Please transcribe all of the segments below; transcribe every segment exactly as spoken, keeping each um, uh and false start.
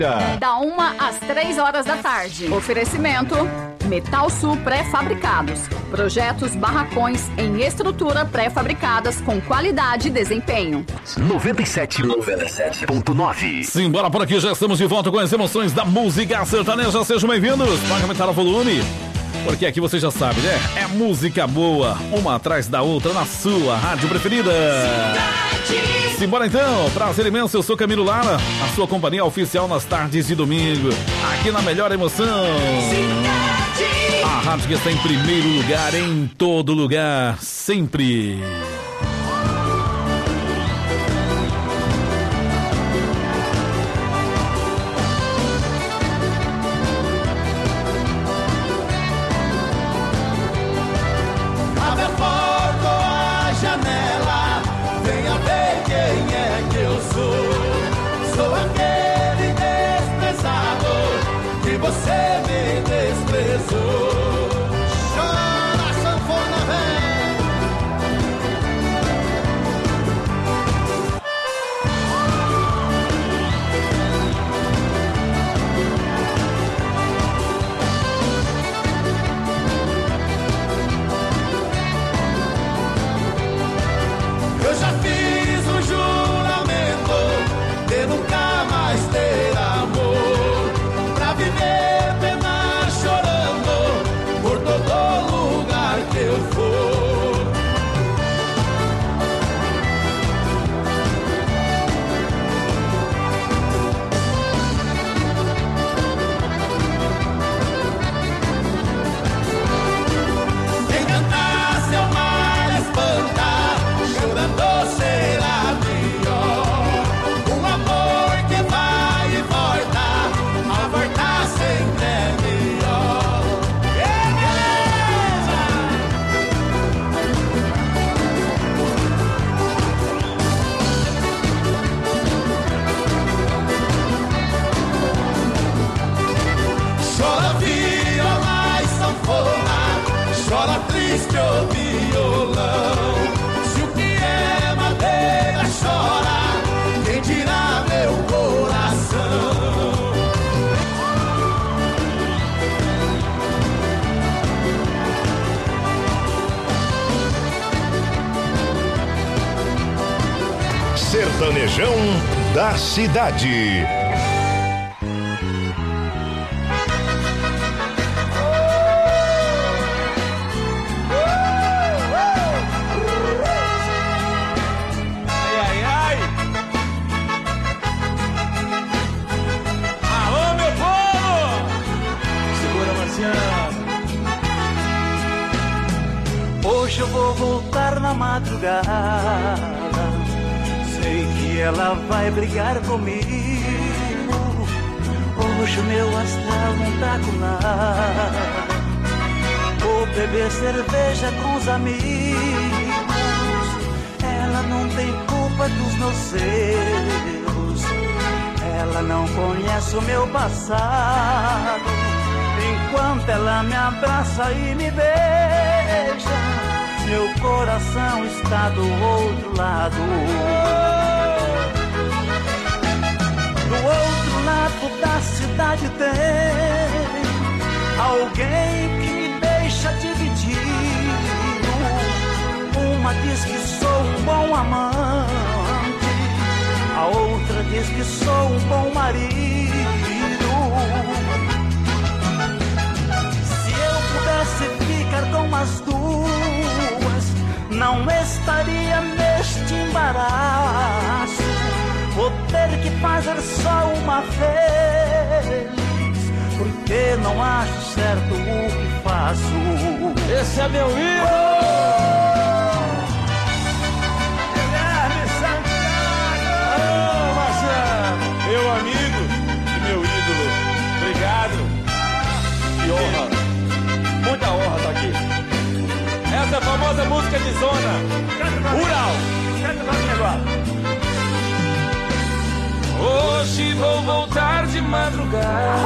Da uma às três horas da tarde. Oferecimento Metal Sul Pré-Fabricados. Projetos barracões em estrutura pré-fabricadas com qualidade e desempenho. noventa e sete ponto nove. Simbora por aqui, já estamos de volta com as emoções da música sertaneja. Sejam bem-vindos. Pode aumentar o volume, porque aqui você já sabe, né? É música boa, uma atrás da outra na sua rádio preferida. Cidade. Simbora então, prazer imenso, eu sou Camilo Lara, a sua companhia oficial nas tardes de domingo, aqui na Melhor Emoção. Cidade. A rádio que está em primeiro lugar, em todo lugar, sempre. Você me desprezou. Chora, sanfona, vem. Eu já fiz um juramento de nunca mais ter amor, pra viver o violão. Se o que é madeira chora, quem dirá meu coração? Sertanejão da Cidade. Hoje eu vou voltar na madrugada, sei que ela vai brigar comigo. Hoje o meu astral não tá com nada, vou beber cerveja com os amigos. Ela não tem culpa dos meus erros, ela não conhece o meu passado. Enquanto ela me abraça e me beija, meu coração está do outro lado. Do outro lado da cidade tem alguém que me deixa dividido. Uma diz que sou um bom amante, a outra diz que sou um bom marido. Se ficar com as duas, não estaria neste embaraço. Vou ter que fazer só uma vez, porque não acho certo o que faço. Esse é meu ídolo! Guilherme Santiago! Oh, Marcelo, meu amigo e meu ídolo, obrigado. Que honra. Muita honra estar aqui. Essa é a famosa música de zona rural. Canta pra mim agora. Hoje vou voltar de madrugada,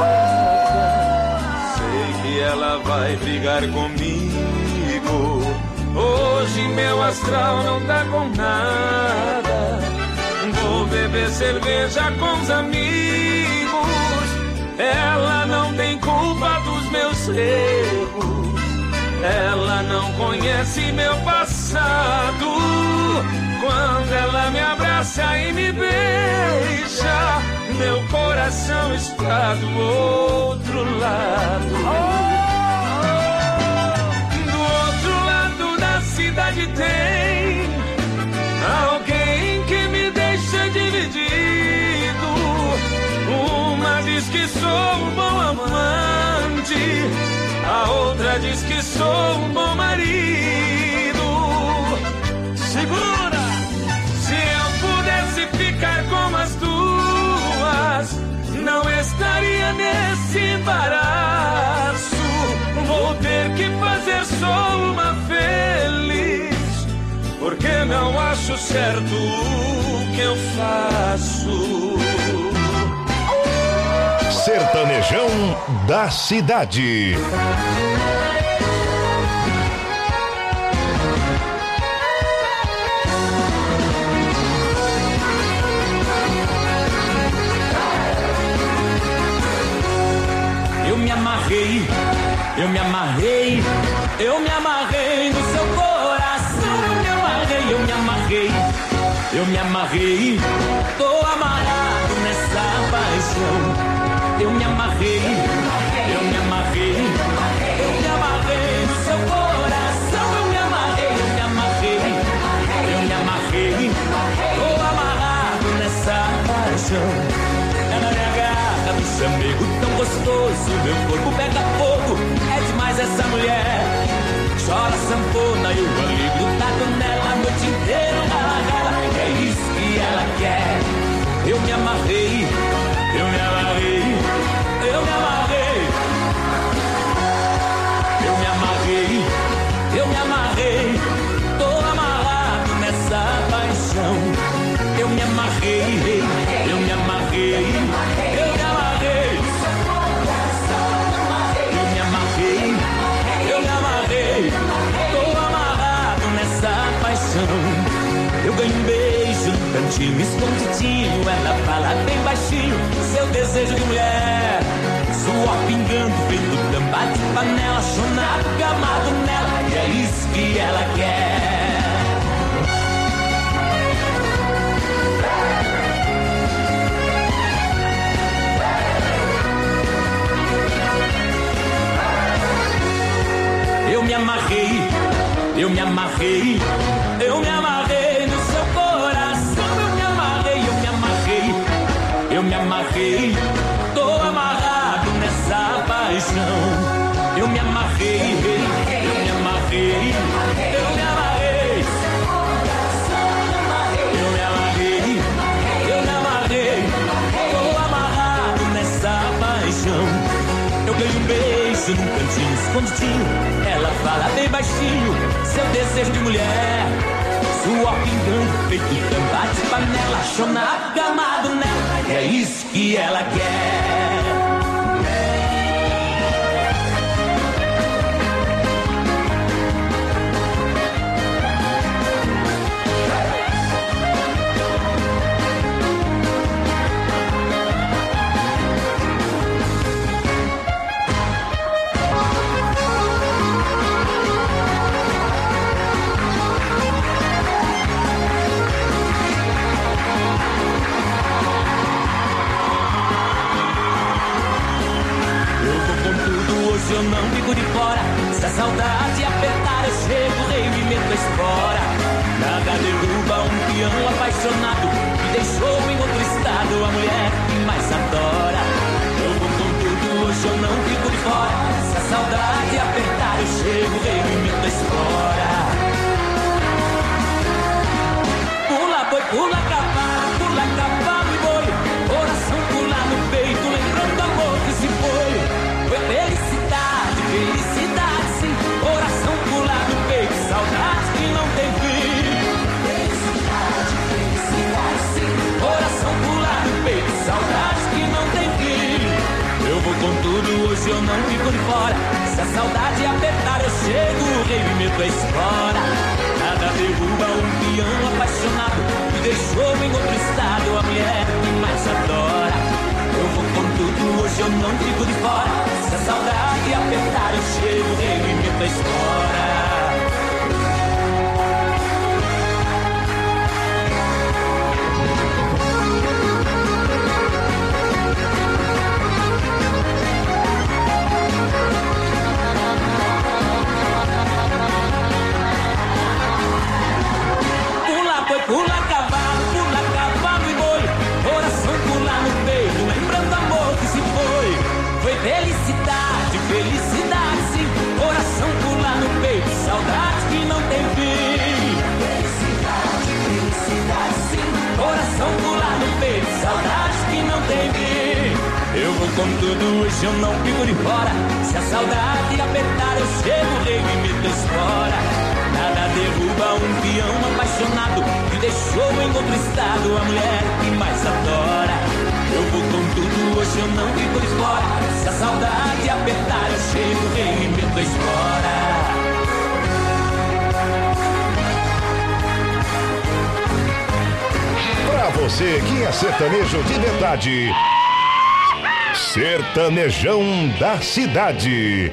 sei que ela vai brigar comigo. Hoje meu astral não tá com nada, vou beber cerveja com os amigos. erros. Ela não conhece meu passado. Quando ela me abraça e me beija, meu coração está do outro lado. Do outro lado da cidade tem alguém que me deixa dividido. Uma diz que sou um bom amante, a outra diz que sou um bom marido. Segura! Se eu pudesse ficar como as duas, não estaria nesse embaraço. Vou ter que fazer só uma feliz, porque não acho certo o que eu faço. Sertanejão da Cidade. Eu me amarrei, eu me amarrei, eu me amarrei no seu coração. Eu me amarrei, eu me amarrei, eu me amarrei, tô amarrado nessa paixão. Eu me amarrei, eu me amarrei, eu me amarrei no seu coração. Eu me amarrei, eu me amarrei, eu me amarrei, tô amarrado nessa paixão. Ela me agarra, me chamego tão gostoso, meu corpo pega fogo, é demais essa mulher. Chora sanfona e o ali grudado nela, a noite inteira ela rala, é isso que ela quer. Eu me amarrei, eu me amarrei, eu me amarrei, eu me amarrei, eu me amarrei, tô amarrado nessa paixão. Eu me amarrei, eu me amarrei, eu me amarrei, eu me amarrei, eu me amarrei, tô amarrado nessa paixão. Eu ganho um beijo no cantinho, escondidinho, ela fala bem baixinho, seu desejo de mulher. Suor pingando, feito tampa de panela, chonado, gamado nela, e é isso que ela quer. Eu me amarrei, eu me amarrei, eu me amarrei no seu coração. Eu me amarrei, eu me amarrei, eu me amarrei, tô amarrado nessa paixão. Eu me amarrei, eu me amarrei, eu me amarrei, eu me amarrei, eu me amarrei, tô amarrado nessa paixão. Eu ganho um beijo num cantinho escondidinho, ela fala bem baixinho, seu desejo de mulher. Suor pingando, feito tampa de panela, chonado, gamado nela, e é isso que ela quer. Hoje eu não fico de fora, se a saudade apertar eu chego, rei me meto a espora. Nada derruba um peão apaixonado, que deixou em outro estado a mulher que mais adora. Eu vou com tudo, hoje eu não fico de fora, se a saudade apertar eu chego, rei me meto a espora. Pula boi, pula cavalo, pula cavalo e boi, coração pula no peito, lembrando o amor que se foi. Foi felicidade, felicidade sim, coração pula no peito, saudade que não tem fim. Felicidade, felicidade sim, coração pula no peito, saudade que não tem fim. Eu vou com tudo, hoje eu não fico de fora, se a saudade apertar eu chego, o rei me meto a espora. Nada derruba um peão apaixonado, que deixou em outro estado a mulher que mais adora. Eu vou com tudo, hoje eu não fico de fora, se a saudade apertar espora. Pula cavalo, pula cavalo e boi, coração pula no peito, lembrando amor que se foi. Foi felicidade, felicidade sim, coração pula no peito, saudade que não tem fim. Felicidade, felicidade sim, coração pula no peito, saudade que não tem fim. Eu vou com tudo, hoje eu não fico de fora, se a saudade apertar eu chego, rei e me desfora. Nada derruba um peão apaixonado que deixou em outro estado a mulher que mais adora. Eu vou com tudo, hoje eu não fico de fora, se a saudade apertar eu chego, rei e meto a espora. Pra você que é sertanejo de verdade, Sertanejão da Cidade.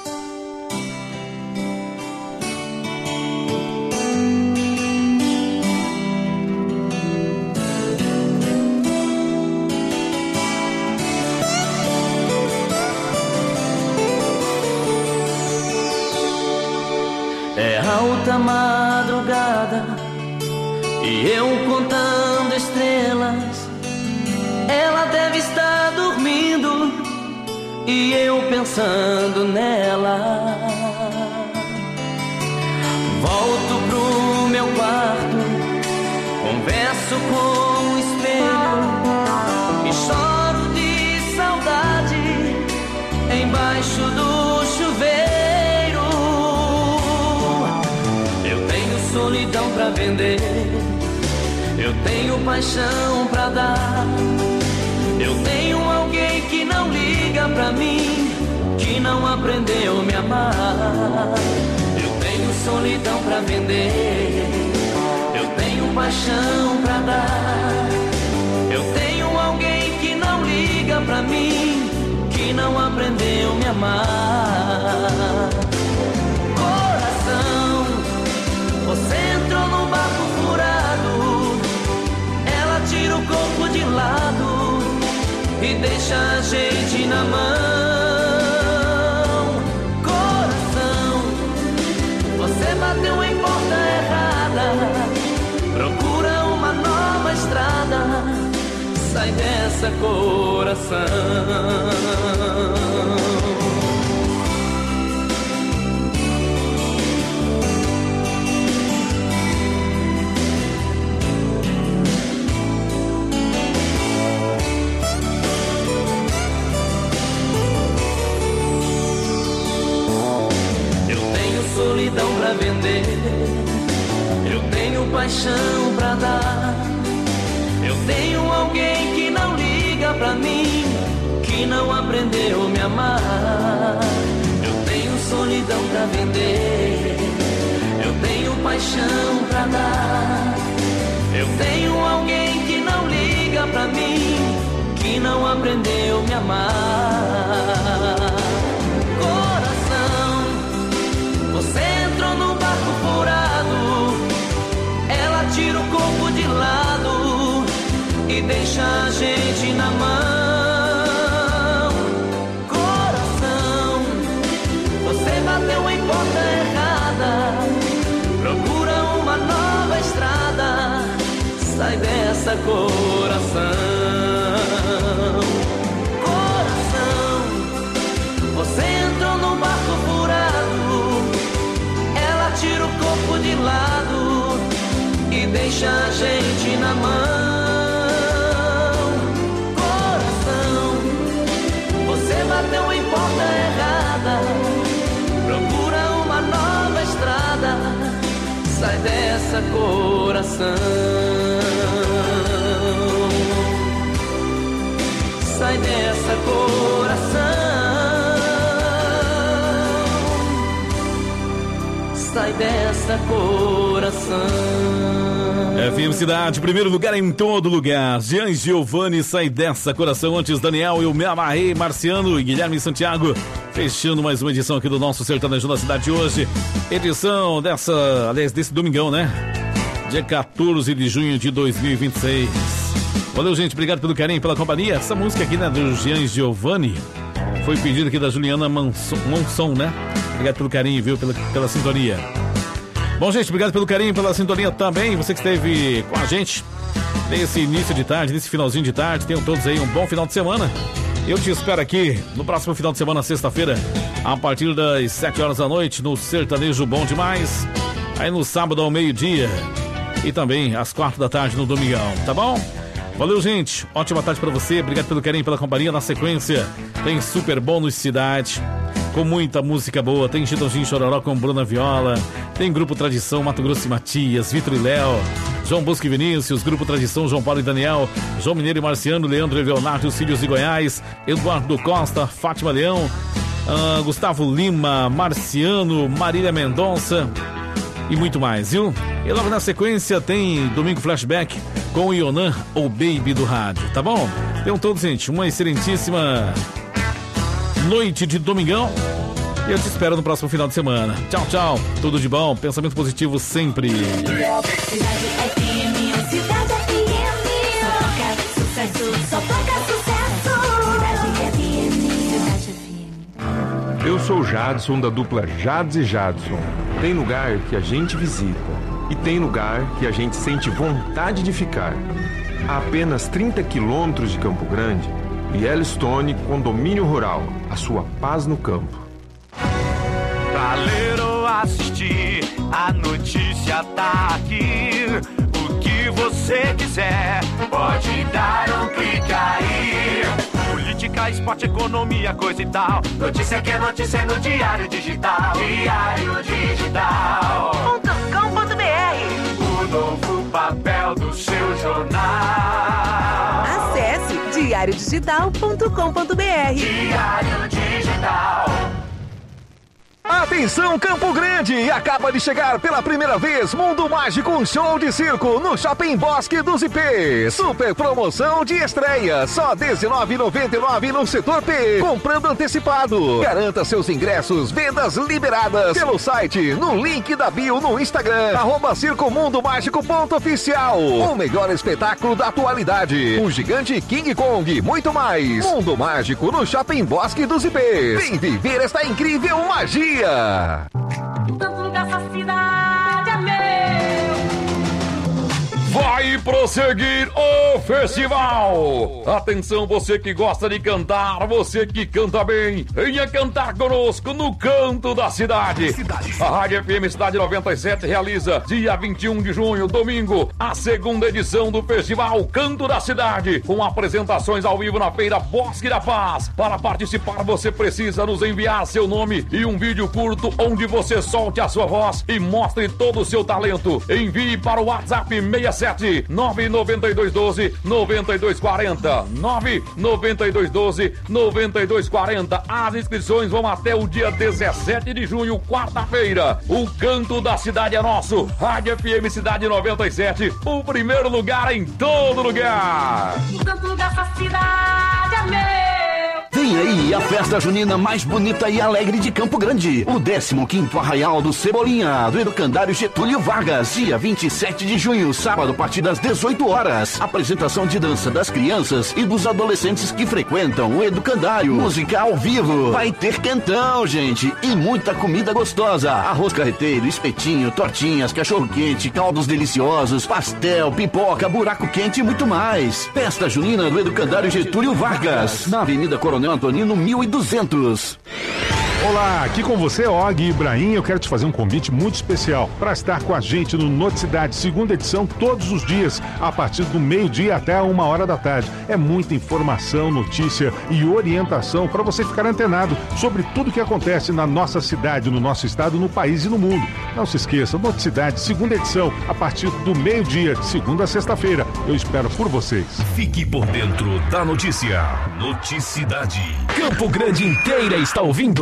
É alta madrugada e eu contando estrelas. Ela deve estar dormindo e eu pensando nela. Volto pro meu quarto, converso com o espelho e choro de saudade embaixo do chuveiro. Eu tenho solidão pra vender, eu tenho paixão pra dar. Eu tenho alguém que não liga pra mim, que não aprendeu a me amar. Eu tenho solidão pra vender, eu tenho paixão pra dar. Eu tenho alguém que não liga pra mim, que não aprendeu a me amar. Coração, você entrou num barco furado, ela tira o corpo de lado e deixa a gente na mão. Coração, você bateu em porta errada, procura uma nova estrada, sai dessa, coração. Solidão pra vender, eu tenho paixão pra dar. Eu tenho alguém que não liga pra mim, que não aprendeu a me amar. Eu tenho solidão pra vender, eu tenho paixão pra dar. Eu tenho alguém que não liga pra mim, que não aprendeu a me amar. Você entrou no barco furado, ela tira o corpo de lado e deixa a gente na mão. Coração, você bateu em porta errada, procura uma nova estrada, sai dessa, coração. Coração, você entrou no barco furado, tira o corpo de lado e deixa a gente na mão. Coração, você bateu em porta errada, procura uma nova estrada, sai dessa, coração. Sai dessa, coração. Sai dessa, coração. F M Cidade, primeiro lugar em todo lugar. Jean Giovanni, sai dessa, coração. Antes, Daniel, eu me amarrei. Marciano e Guilherme Santiago, Fechando mais uma edição aqui do nosso Sertanejo na Cidade de hoje. Edição dessa, aliás, desse domingão, né? Dia quatorze de junho de dois mil e vinte e seis. Valeu, gente. Obrigado pelo carinho, pela companhia. Essa música aqui, né, do Jean Giovanni, foi pedido aqui da Juliana Manson, Monson, né? Obrigado pelo carinho, viu? Pela, pela sintonia. Bom, gente, obrigado pelo carinho, pela sintonia também. Você que esteve com a gente nesse início de tarde, nesse finalzinho de tarde. Tenham todos aí um bom final de semana. Eu te espero aqui no próximo final de semana, sexta-feira, a partir das sete horas da noite, no Sertanejo Bom Demais. Aí no sábado ao meio-dia e também às quatro da tarde no domingão, tá bom? Valeu, gente. Ótima tarde pra você. Obrigado pelo carinho, pela companhia. Na sequência, tem Super Bônus Cidade, com muita música boa. Tem Chitãozinho Chororó com Bruna Viola. Tem Grupo Tradição, Mato Grosso e Matias, Vitor e Léo, João Bosco e Vinícius, Grupo Tradição, João Paulo e Daniel, João Mineiro e Marciano, Leandro e Leonardo, os Filhos de Goiás, Eduardo Costa, Fátima Leão, uh, Gustavo Lima, Marciano, Marília Mendonça e muito mais, viu? E logo na sequência tem Domingo Flashback com o Ionan, o Baby do Rádio, tá bom? Tenham todos, gente, uma excelentíssima noite de domingão. E eu te espero no próximo final de semana. Tchau, tchau. Tudo de bom. Pensamento positivo sempre. Eu sou o Jadson, da dupla Jads e Jadson. Tem lugar que a gente visita e tem lugar que a gente sente vontade de ficar. A apenas trinta quilômetros de Campo Grande, Yellowstone Condomínio Rural. A sua paz no campo. Pra ler ou assistir, a notícia tá aqui. O que você quiser, pode dar um clique aí. Política, esporte, economia, coisa e tal. Notícia que é notícia no Diário Digital. Diário Digital ponto com ponto br. O novo papel do seu jornal. Acesse diário digital ponto com ponto br. Diário Digital. Atenção, Campo Grande! Acaba de chegar pela primeira vez Mundo Mágico, um show de circo no Shopping Bosque dos Ipês. Super promoção de estreia, só dezenove reais e noventa e nove centavos no setor P. Comprando antecipado. Garanta seus ingressos, vendas liberadas pelo site, no link da bio no Instagram, arroba Circo Mundo Mágico ponto oficial. O melhor espetáculo da atualidade. O gigante King Kong, muito mais. Mundo Mágico no Shopping Bosque dos Ipês. Vem viver esta incrível magia. Tanto dessa cidade é meu. Vai prosseguir o festival. Atenção, você que gosta de cantar, você que canta bem, venha cantar conosco no Canto da Cidade. Cidade. A Rádio F M Cidade noventa e sete realiza dia vinte e um de junho, domingo, a segunda edição do festival Canto da Cidade, com apresentações ao vivo na Feira Bosque da Paz. Para participar, você precisa nos enviar seu nome e um vídeo curto onde você solte a sua voz e mostre todo o seu talento. Envie para o WhatsApp seis sete nove nove dois um dois nove dois quatro zero nove nove dois um dois nove dois quatro zero. As inscrições vão até o dia dezessete de junho, quarta-feira. O Canto da Cidade é nosso. Rádio F M Cidade noventa e sete, o primeiro lugar em todo lugar. O canto dessa cidade é meu. Vem aí a festa junina mais bonita e alegre de Campo Grande. O décimo quinto Arraial do Cebolinha, do Educandário Getúlio Vargas. Dia vinte e sete de junho, sábado, a partir das dezoito horas. Apresentação de dança das crianças e dos adolescentes que frequentam o Educandário. Música ao vivo. Vai ter quentão, gente. E muita comida gostosa. Arroz carreteiro, espetinho, tortinhas, cachorro-quente, caldos deliciosos, pastel, pipoca, buraco quente e muito mais. Festa junina do Educandário Getúlio Vargas, na Avenida Coronel Antonino mil e duzentos. Olá, aqui com você, Og Ibrahim. Eu quero te fazer um convite muito especial para estar com a gente no Noticidade, segunda edição, todos os dias, a partir do meio-dia até uma hora da tarde. É muita informação, notícia e orientação para você ficar antenado sobre tudo que acontece na nossa cidade, no nosso estado, no país e no mundo. Não se esqueça, Noticidade, segunda edição, a partir do meio-dia, de segunda a sexta-feira. Eu espero por vocês. Fique por dentro da notícia. Noticidade. Campo Grande inteira está ouvindo.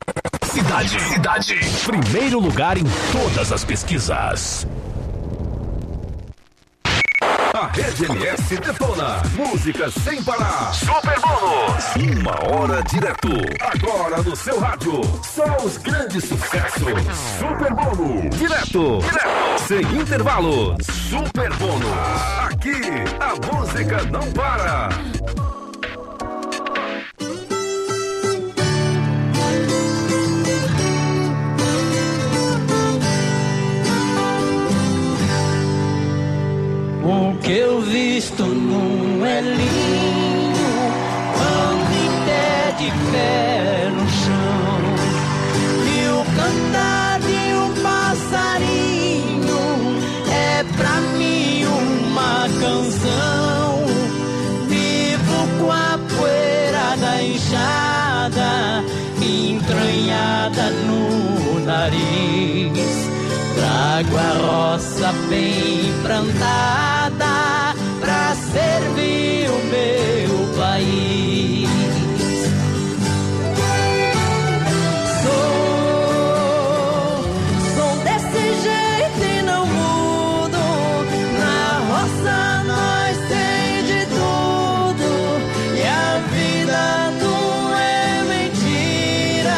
Cidade. Cidade. Primeiro lugar em todas as pesquisas. Ah, Rede M S detona. Música sem parar. Super bônus. Uma hora direto. Agora no seu rádio. Só os grandes sucessos. Super bônus. Direto. Direto. Sem intervalo. Super bônus. Aqui a música não para. O que eu visto num elinho, quando em pé de pé no chão, e o cantar de um passarinho é pra mim uma canção. Vivo com a poeira da enxada entranhada no nariz. Trago a roça bem plantada pra servir o meu país. Sou, sou desse jeito e não mudo. Na roça nós tem de tudo e a vida não é mentira.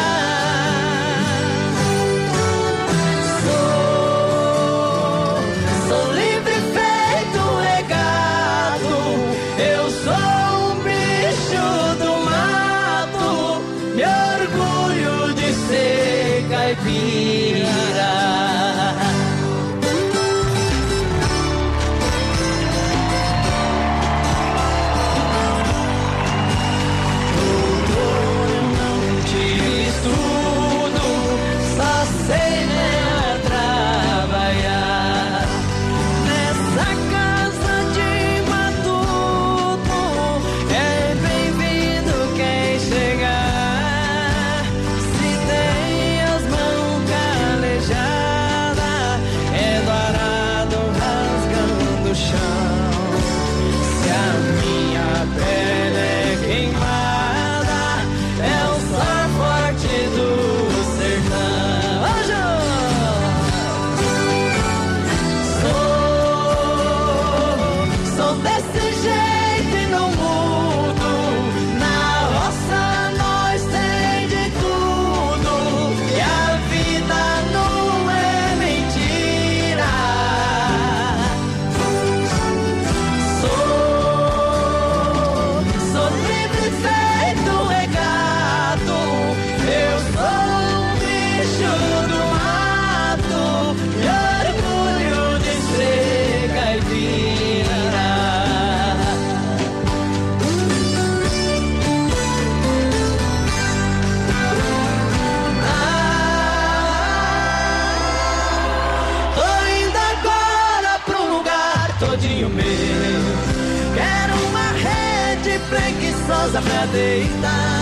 Preguiçosa pra deitar.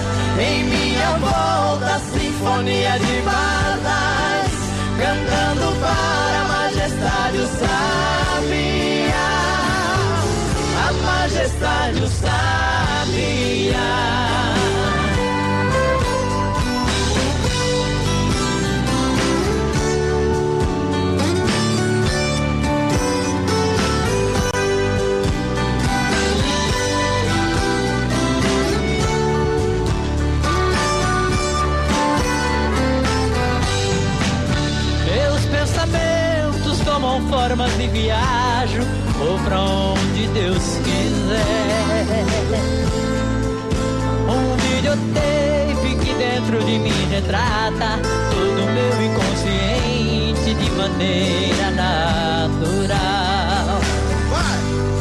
Em minha volta, sinfonia de bardas, cantando para a majestade o sabiá. A majestade o sabiá. Tomam formas e viajo, vou pra onde Deus quiser. Um videotape que dentro de mim retrata todo o meu inconsciente de maneira natural. Vai!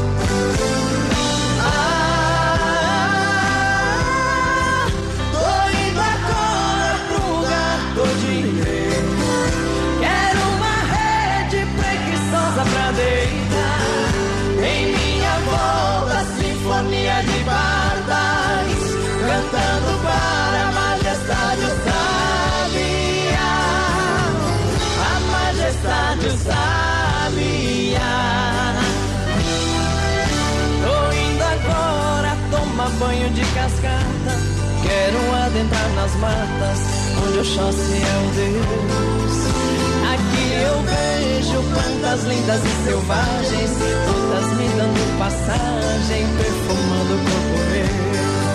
Ah, tô indo agora pro lugar do dinheiro. Pra deitar. Em minha volta, sinfonia de bardas, cantando para a majestade o sabiá. A majestade o sabiá. Tô indo agora tomar banho de cascata. Quero adentrar nas matas onde Oxóssi é o Deus. Aqui eu vejo plantas lindas e selvagens, todas me dando passagem, perfumando o corpo meu.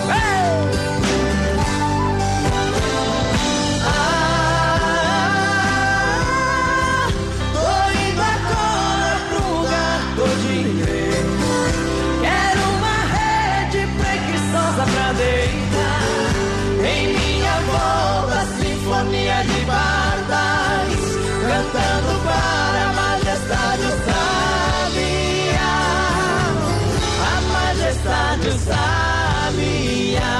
Ah, tô indo agora pro lugar todo inteiro. Quero uma rede preguiçosa pra deitar. Em minha volta, sinfonia de bardas, cantando para a majestade o sabiá. A majestade o sabiá.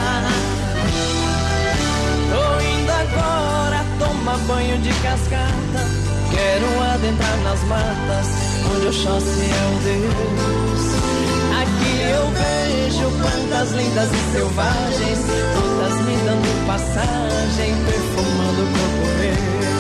Tô indo agora tomar banho de cascata. Quero adentrar nas matas, onde Oxóssi é o Deus. Aqui eu vejo plantas lindas e selvagens, todas me dando passagem, perfumando o corpo meu.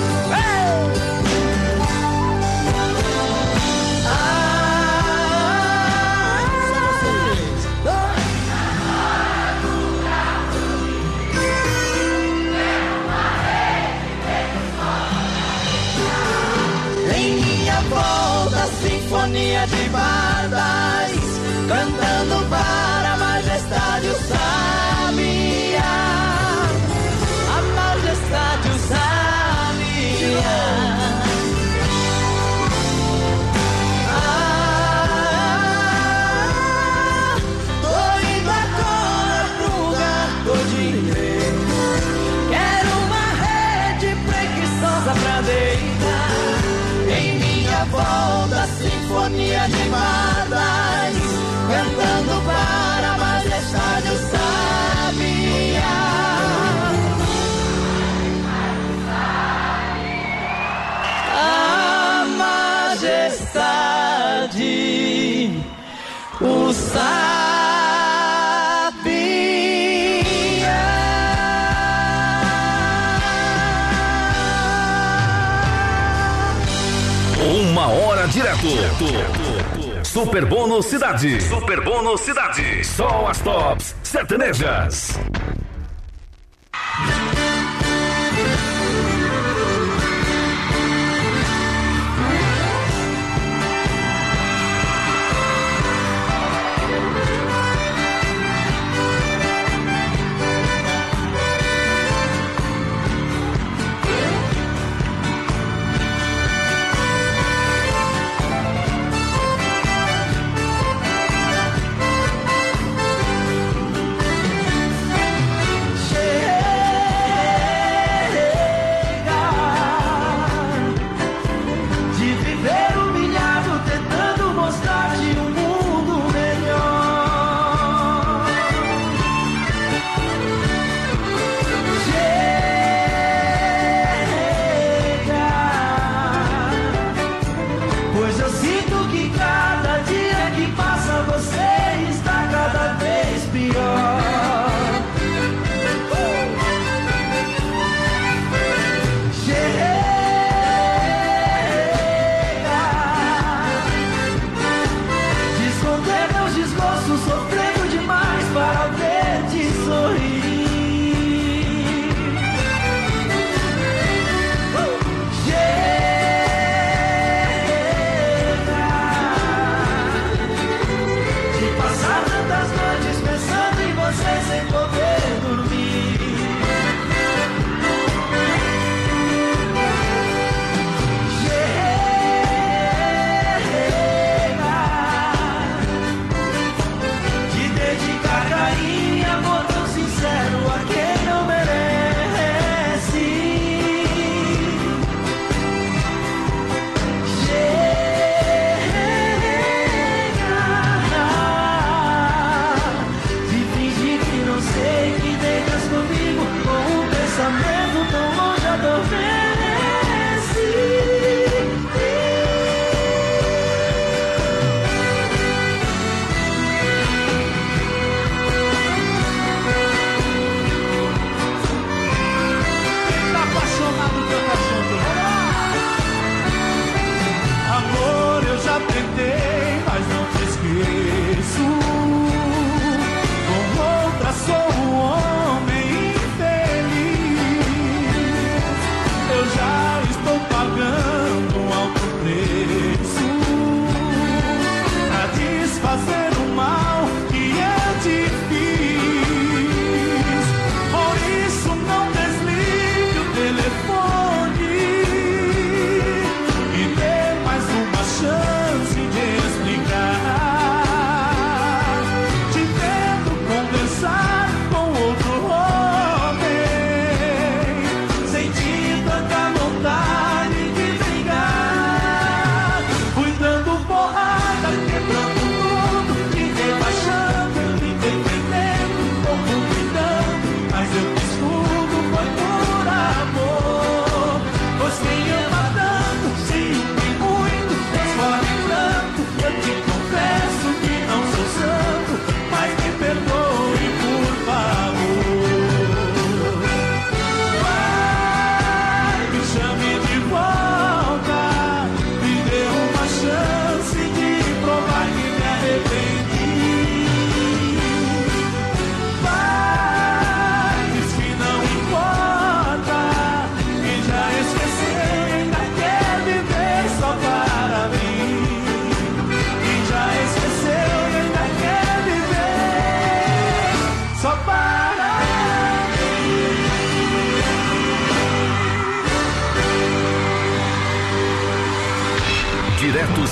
Em minha volta, sinfonia de bardas, cantando para a majestade o sabiá. A majestade o sabiá. Ah, tô indo agora pro lugar todo inteiro. Quero uma rede preguiçosa pra deitar. Em minha volta, sinfonia de bardas, cantando para a majestade o sabiá. A majestade o Uma hora direto. Super Bônus Cidade. Super Bônus Cidade. Só as tops sertanejas.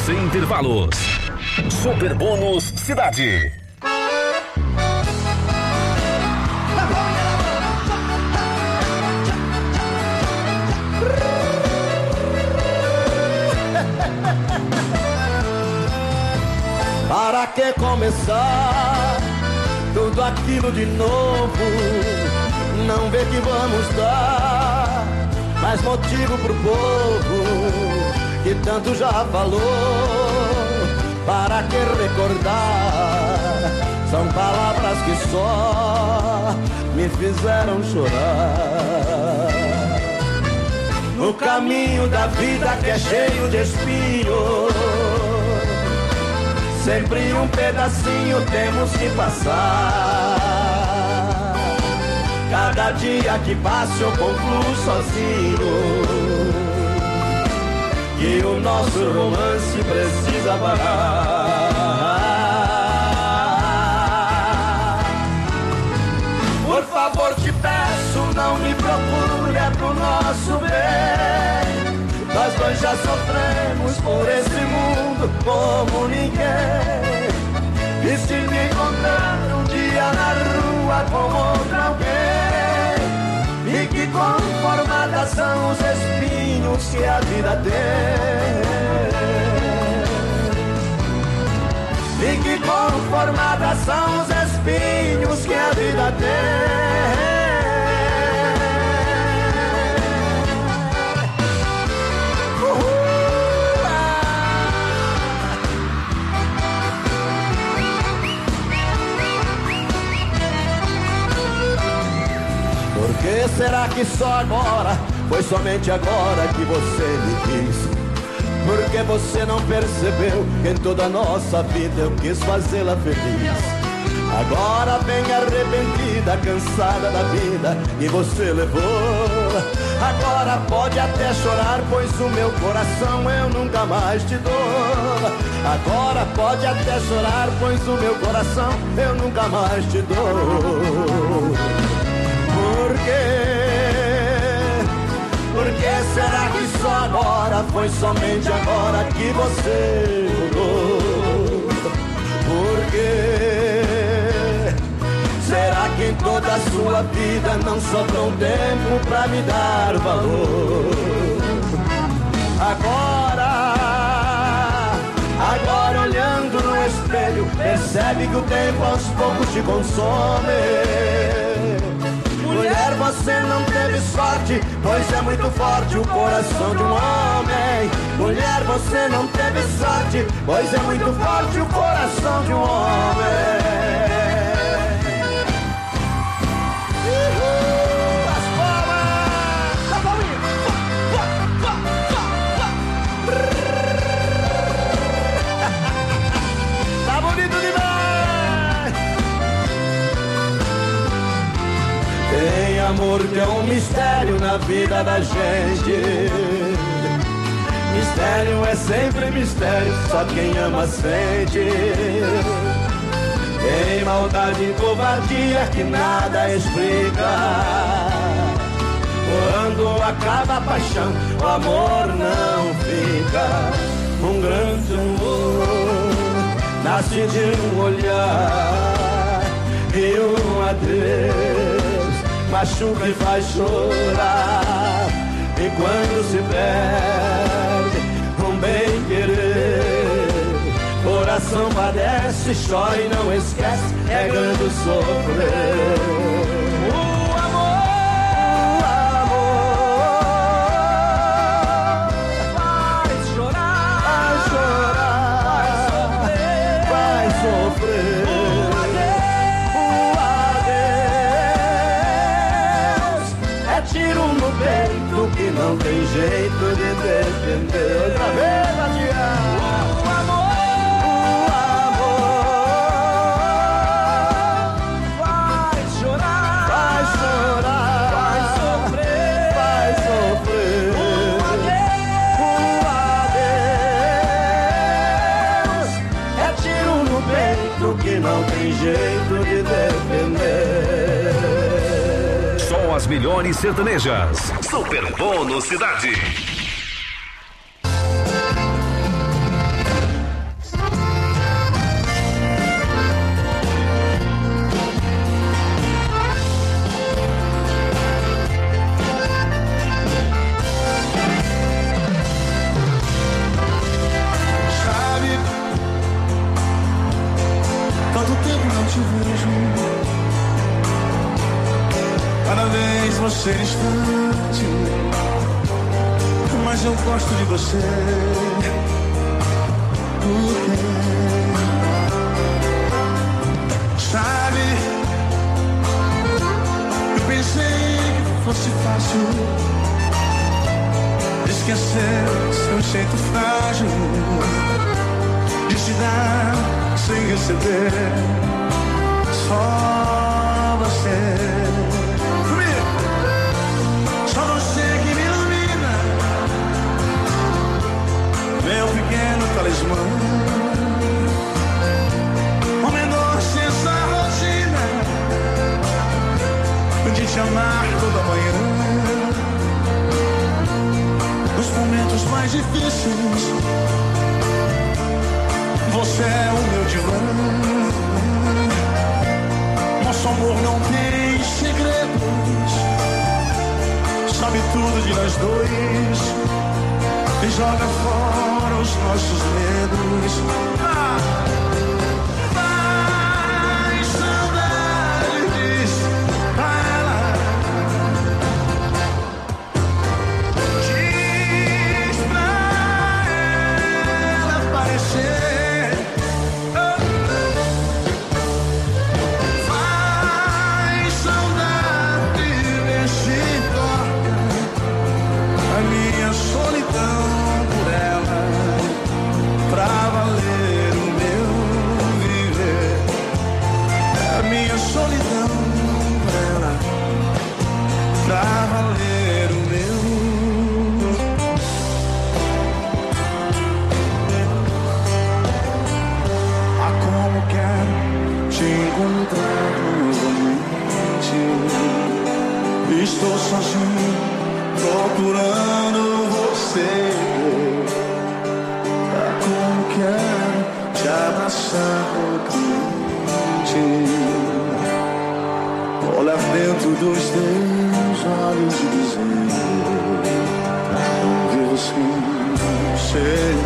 sem intervalos. Super Bônus Cidade. Para que começar tudo aquilo de novo? Não vê que vamos dar mais motivo pro povo que tanto já falou. Para que recordar? São palavras que só me fizeram chorar. No caminho da vida que é cheio de espinhos, sempre um pedacinho temos que passar. Cada dia que passa eu concluo sozinho que o nosso romance precisa parar. Por favor te peço, não me procure, é pro nosso bem. Nós dois já sofremos por esse mundo como ninguém. E se me encontrar um dia na rua com outro alguém, fique conformada, são os espinhos que a vida tem. Fique conformada, são os espinhos que a vida tem. Por que será que só agora, foi somente agora que você me quis? Por que você não percebeu que em toda a nossa vida eu quis fazê-la feliz? Agora vem arrependida, cansada da vida que você levou. Agora pode até chorar, pois o meu coração eu nunca mais te dou. Agora pode até chorar, pois o meu coração eu nunca mais te dou. Por quê? Por que será que só agora, foi somente agora que você mudou? Por quê? Será que em toda a sua vida não sobrou tempo pra me dar valor? Agora, agora olhando no espelho, percebe que o tempo aos poucos te consome. Mulher, você não teve sorte, pois é muito forte o coração de um homem. Mulher, você não teve sorte, pois é muito forte o coração de um homem. Uhul, as palmas! Dá palminha! Tá bonito demais! Tem amor que é um mistério na vida da gente. Mistério é sempre mistério, só quem ama sente. Tem maldade e covardia que nada explica. Quando acaba a paixão, o amor não fica. Um grande amor nasce de um olhar e um adeus machuca e faz chorar. E quando se perde um bem-querer, coração padece, chora e não esquece, negando sofrer. O amor, o amor vai chorar, vai chorar, vai sofrer, vai sofrer. Tiro no peito que não tem jeito de defender. Outra vez, Adriano. O amor, o amor vai chorar, vai chorar, vai sofrer, vai sofrer. O adeus, o adeus é tiro no peito que não tem jeito de defender. As melhores sertanejas. Super Bônus Cidade. cada vez você distante, mas eu gosto de você. Por quê? Sabe, eu pensei que fosse fácil esquecer seu jeito frágil de se dar sem receber. Só você, só você que me ilumina, meu pequeno talismã. O menor senso a rotina de te amar toda manhã. Nos momentos mais difíceis, você é o meu divã. Nosso amor não tem segredos, sabe tudo de nós dois e joga fora os nossos medos. Ah! Vai, saudade, diz pra ela, diz pra ela aparecer. Estou sozinho, procurando você. Ah, como quero te abraçar loucamente, olhar dentro dos teus olhos e dizer: não vivo sem você.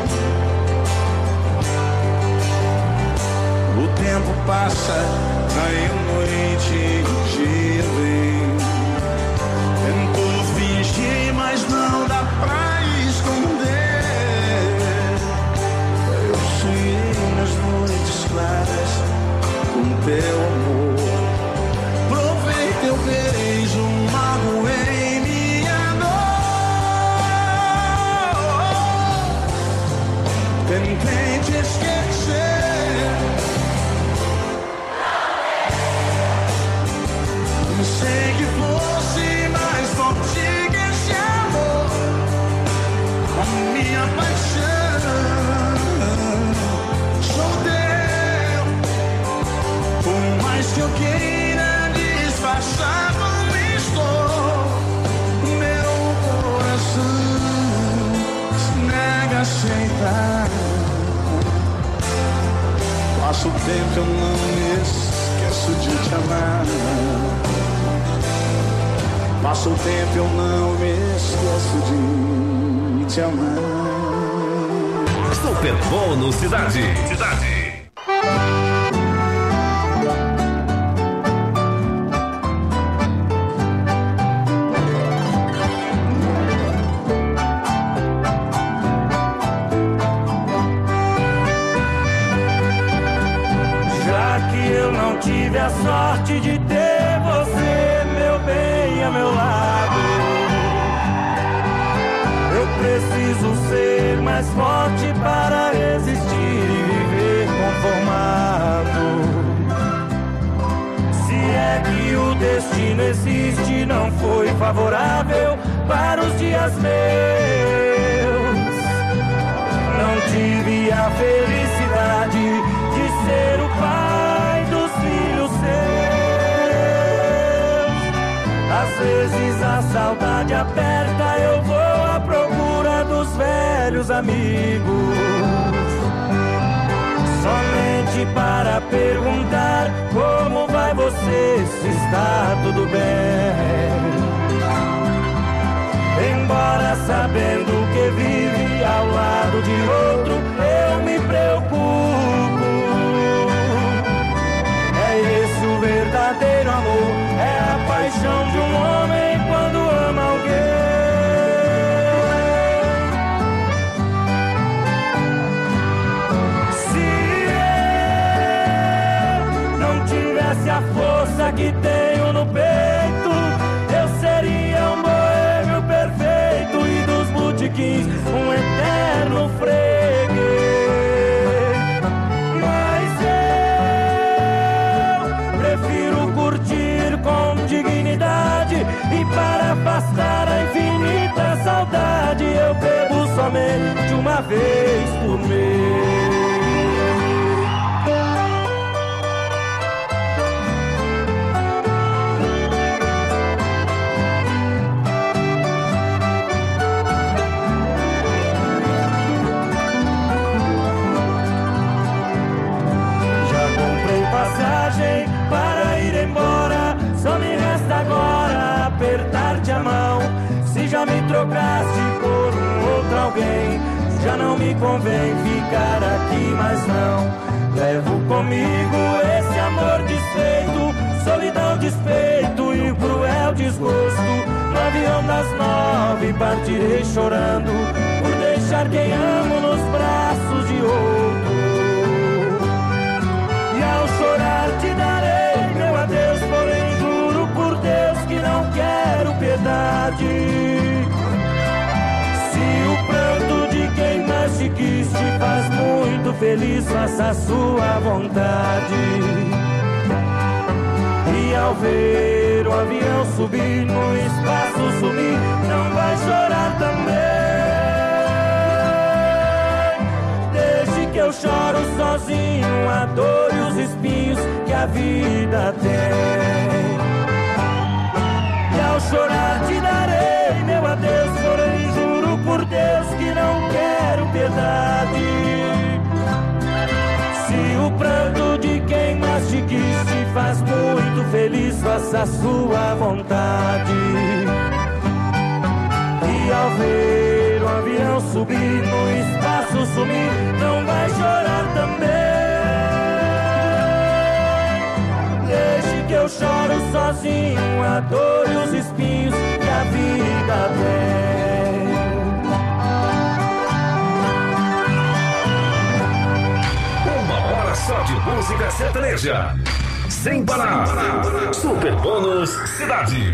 O tempo passa, aí a noite, dia vem. Tentou fingir, mas não dá pra esconder. Eu sonhei nas noites claras com teu amor. Provei teu beijo, magoei minha dor. Tentei te esquecer, sei que fosse mais forte que esse amor, a minha paixão. Sou teu, por mais que eu queira disfarçar como estou, meu coração se nega a aceitar. Passa o tempo, eu não me esqueço de te amar. Passa o tempo, eu não me esqueço de te amar. Super Bônus Cidade. Cidade. Já que eu não tive a sorte de ter você, meu bem, a meu lado, eu preciso ser mais forte para resistir e viver conformado. Se é que o destino existe, não foi favorável para os dias meus. Não tive a felicidade de ser o pai dos filhos seus. Às vezes a saudade aperta, eu vou à procura dos velhos amigos, somente para perguntar como vai você, se está tudo bem. Embora sabendo que vive ao lado de outro, eu me preocupo. É esse o verdadeiro amor, é a paixão E para afastar a infinita saudade, eu bebo somente uma vez por mês. Passagem para ir embora, só me resta agora apertar-te a mão. Se já me trocaste por um outro alguém, já não me convém ficar aqui mais não. Levo comigo esse amor desfeito, solidão, despeito e cruel desgosto. No avião das nove partirei chorando, por deixar quem amo nos braços de outro. E ao chorar te darei meu adeus, porém juro por Deus que não quero piedade. Se o pranto de quem mais te quis te faz muito feliz, faça a sua vontade. E ao ver o avião subir, no espaço sumir, não vai chorar também. Que eu choro sozinho a dor e os espinhos que a vida tem. E ao chorar te darei meu adeus, porém juro por Deus que não quero piedade. Se o pranto de quem mais te quis te faz muito feliz, faça a sua vontade. E ao ver o avião subir, no espaço sumir, não vai chorar também. Deixe que eu choro sozinho a dor e os espinhos que a vida tem. Uma hora só de música sertaneja, sem parar. Super Bônus Cidade.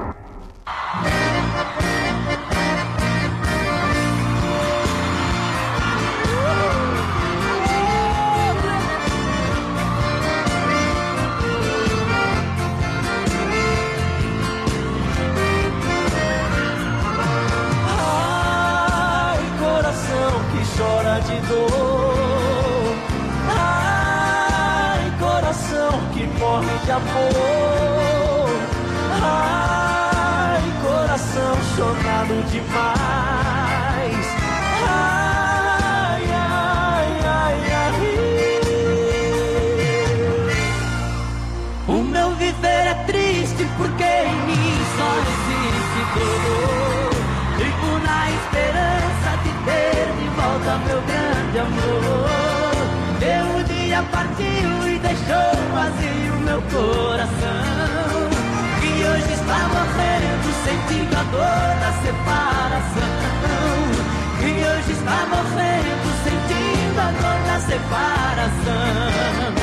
Chora de dor, ai, coração que morre de amor, ai, coração chorado demais, ai, ai, ai, ai. O meu viver é triste porque em mim só existe dor, vivo na esperança de ter de volta meu grande amor. Meu dia partiu e deixou vazio meu coração, que hoje está morrendo sentindo a dor da separação, que hoje está morrendo sentindo a dor da separação.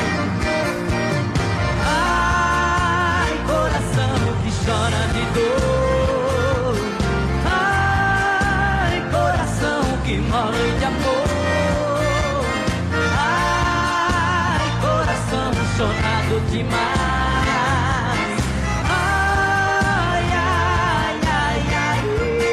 Ai, coração que chora de dor, ai, coração que morre de amor, ai, coração chorado demais, ai, ai, ai, ai.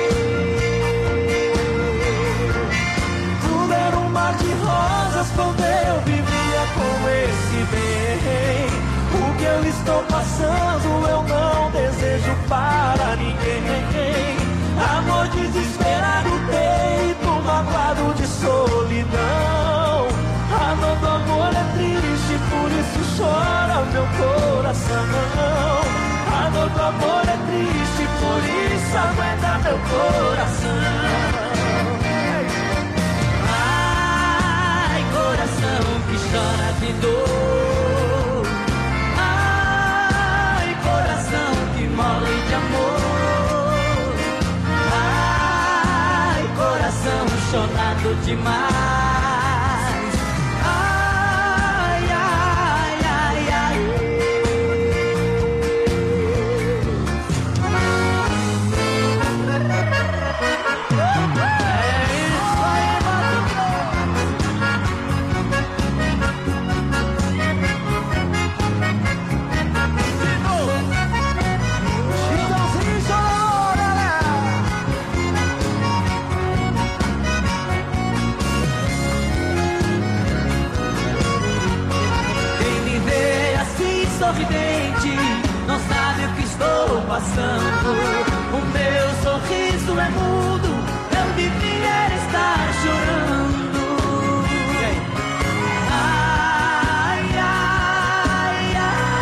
Tudo era um mar de rosas quando eu vivia com esse bem. O que eu estou passando eu não desejo para ninguém. Amor desesperado, peito magoado de solidão. A dor do amor é triste, por isso chora meu coração. A dor do amor é triste, por isso aguenta meu coração. Ai, coração que chora de dor, ai, coração que morre de amor, ai, coração chorado demais. Ai, ai, ai, ai. É isso aí, mano. passando. O meu sorriso é mudo, eu devia estar chorando. Ai, ai,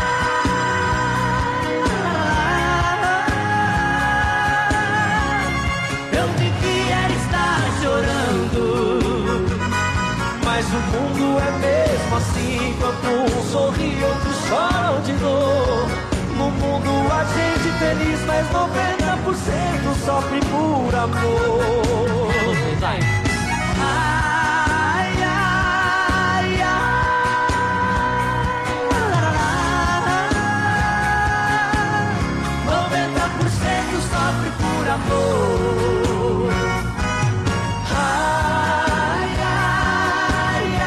ai, eu devia estar chorando. Mas o mundo é mesmo assim, quando um sorri, outros choram de dor. No mundo a gente feliz, mas noventa por cento sofre por amor. Ai, ai, ai, noventa por cento sofre por amor. Ai, ai,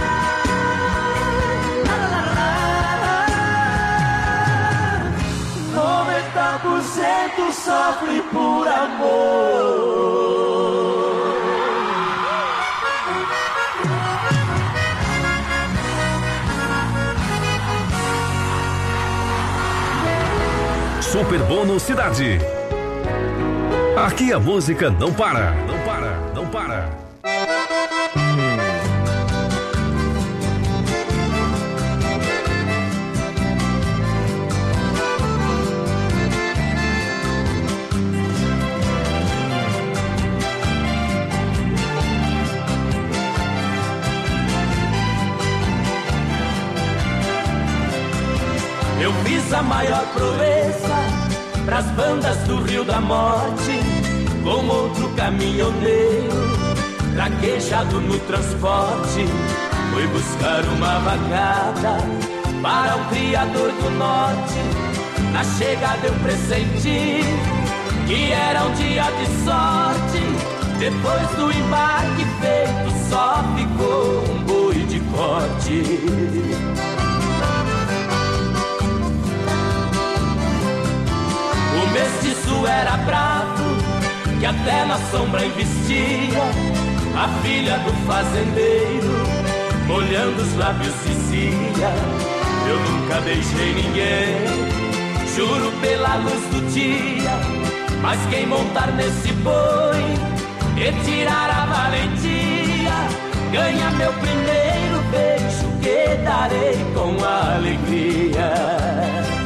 ai, noventa por cento sofre por amor. Super Bônus Cidade. Aqui a música não para, não para, não para. Eu fiz a maior proeza pras bandas do Rio da Morte, com outro caminhoneiro traquejado no transporte. Fui buscar uma vacada para um criador do norte. Na chegada eu pressenti que era um dia de sorte. Depois do embarque feito só ficou um boi de corte. O mestiço era bravo, que até na sombra investia. A filha do fazendeiro, molhando os lábios, dizia: eu nunca beijei ninguém, juro pela luz do dia. Mas quem montar nesse boi e tirar a valentia, ganha meu primeiro beijo, que darei com alegria.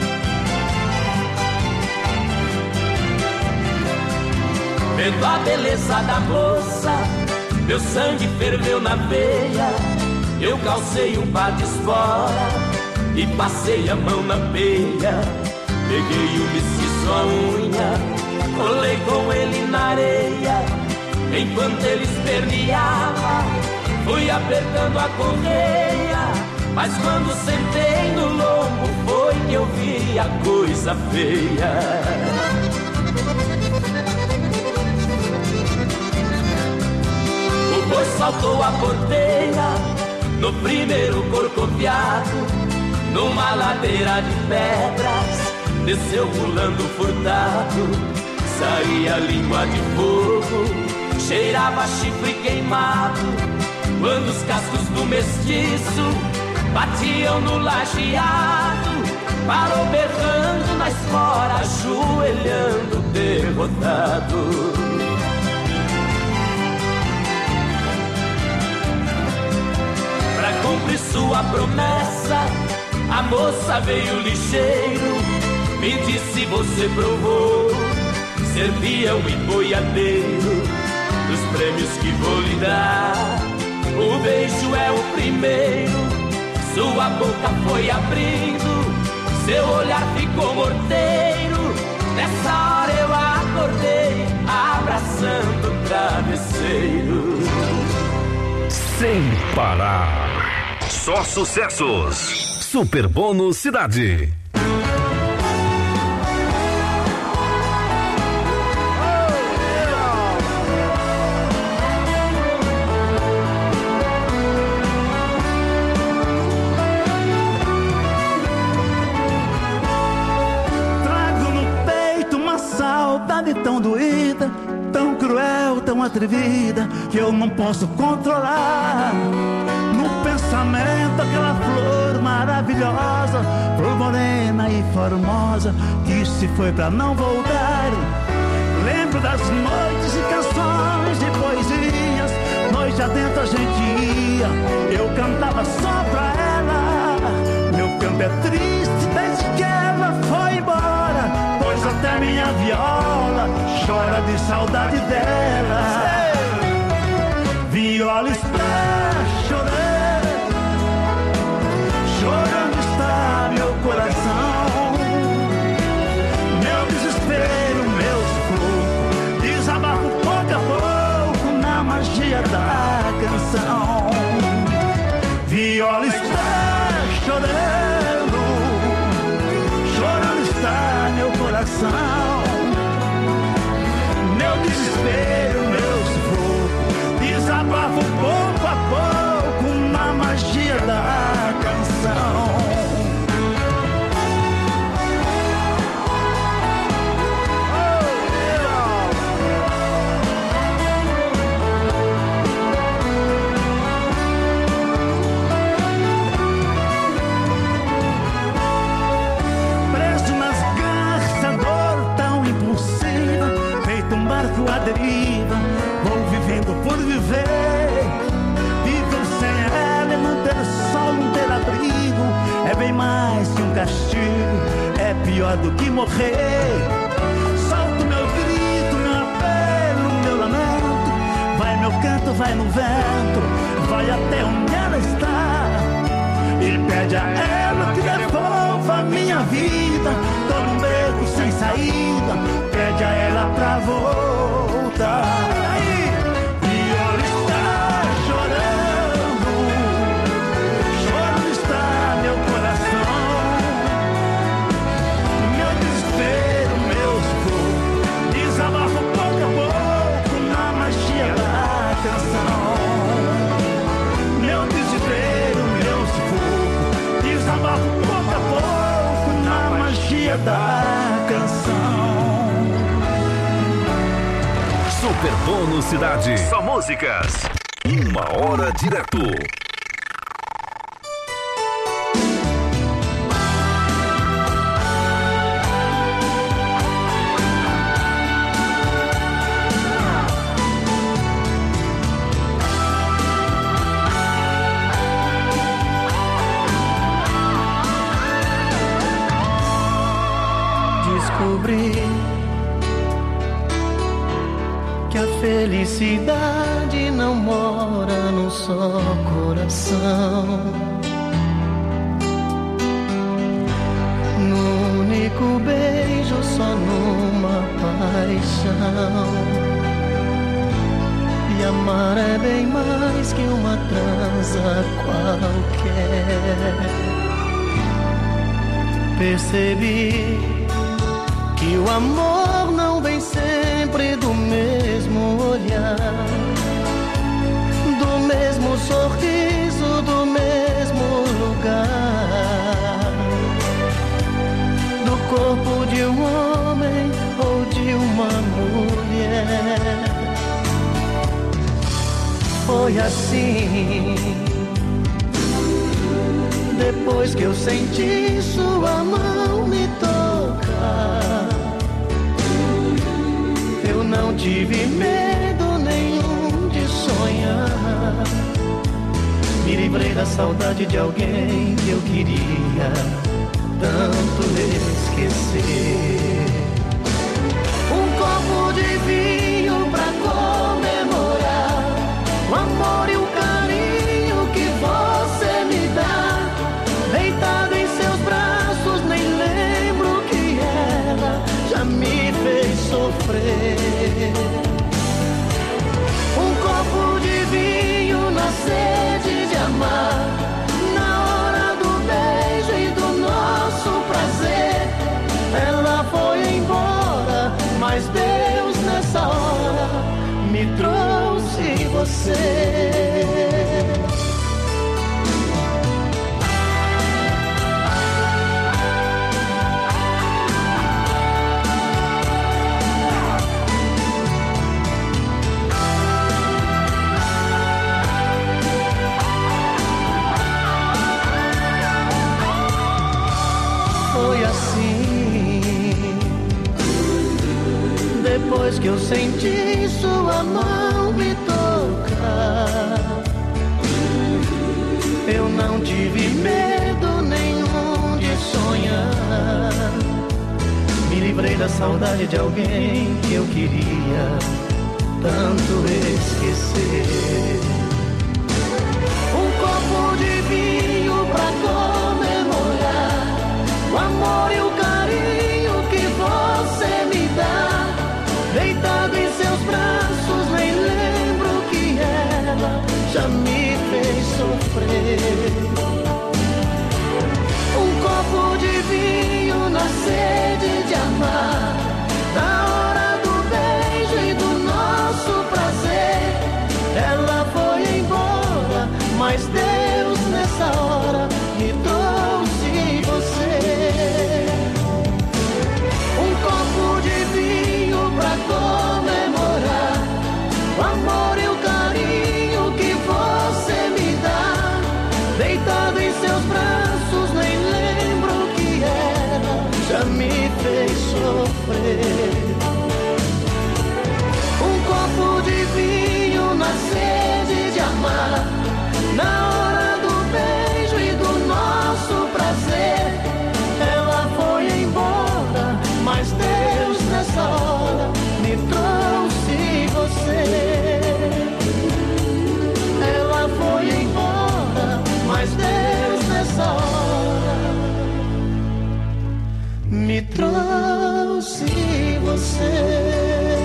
Vendo a beleza da moça, meu sangue ferveu na veia. Eu calcei um par de espora e passei a mão na peia. Peguei o mestiço à unha, colei com ele na areia. Enquanto ele esperneava, fui apertando a correia. Mas quando sentei no lombo, foi que eu vi a coisa feia. O boi saltou a porteira no primeiro corcoviado, numa ladeira de pedras, desceu pulando furtado. Saía língua de fogo, cheirava chifre queimado. Quando os cascos do mestiço batiam no lajeado, parou berrando na espora, ajoelhando derrotado. Pra cumprir sua promessa, a moça veio ligeiro, me disse: você provou ser peão e boiadeiro. Dos prêmios que vou lhe dar, o beijo é o primeiro. Sua boca foi abrindo, seu olhar ficou morteiro. Nessa hora eu acordei, abraçando o travesseiro. Sem parar. Só sucessos. Super Bônus Cidade. Trago no peito uma saudade tão doída, tão atrevida, que eu não posso controlar. No pensamento aquela flor maravilhosa, flor morena e formosa, que se foi pra não voltar. Lembro das noites e canções e poesias, noite adentro a gente ia, eu cantava só pra ela. Meu canto é triste desde que ela foi embora, pois até minha viola chora de saudade dela. Viola está chorando, chorando está meu coração. Meu desespero, meu sufoco, desabafo pouco a pouco na magia da canção. Viola está chorando, chorando está meu coração. Meu desespero, meu sufoco, desabafo pouco a pouco na magia da canção. A deriva, vou vivendo por viver. Viver sem ela e não ter sol, não ter abrigo, é bem mais que um castigo, é pior do que morrer. Solto meu grito, meu apelo, meu lamento, vai meu canto, vai no vento, vai até onde ela está, e pede a ela que devolva a minha vida. Tô num beco sem saída, pede a ela pra voltar. Aí, Viola está chorando, chorando está meu coração. Meu desespero, meu sufoco, desabafo pouco a pouco na magia da canção. Meu desespero, meu sufoco, desabafo pouco a pouco na magia da canção. Super Bônus Cidade. Só músicas. Uma hora direto. Descobri que a felicidade não mora num só coração, num único beijo, só numa paixão. E amar é bem mais que uma transa qualquer. Percebi que o amor não vem sempre do mesmo olhar, do mesmo sorriso, do mesmo lugar, do corpo de um homem ou de uma mulher. Foi assim, depois que eu senti sua mão me tocar, eu não tive medo nenhum de sonhar. Me livrei da saudade de alguém que eu queria tanto esquecer. Um copo de vinho pra comemorar o amor e o carinho que você me dá. Deitado em seus braços, nem lembro que ela já me fez sofrer. Um copo de vinho na sede de amar, na hora do beijo e do nosso prazer. Ela foi embora, mas Deus nessa hora me trouxe você. Depois que eu senti sua mão me tocar, eu não tive medo nenhum de sonhar. Me livrei da saudade de alguém que eu queria tanto esquecer. Um copo de vinho pra comemorar o amor e o carinho que você me dá. Deitado em seus braços, nem lembro que ela já me fez sofrer. Um copo de vinho na sede de amar, na hora do beijo e do nosso prazer. Ela foi embora, mas Deus nessa hora me trouxe você. Um copo de vinho pra comemorar o amor e o carinho que você me dá. Deitado em seus braços, nem lembro que ela já me fez sofrer. Um copo de vinho na sede de amar, na hora do beijo e do nosso prazer. Ela foi embora, mas Deus nessa hora me trouxe você. Ela foi embora, mas Deus nessa hora me trouxe você.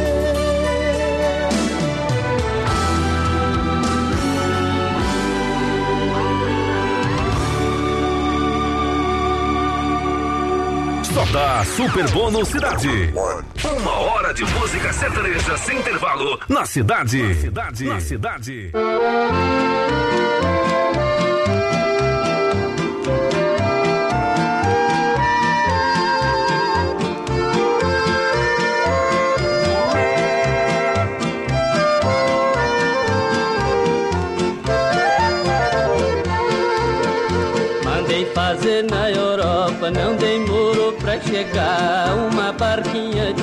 Só dá Super Bônus Cidade. Uma hora de música sertaneja sem intervalo na cidade. Na cidade. Na cidade. Mandei fazer na Europa, não demorou pra chegar uma barquinha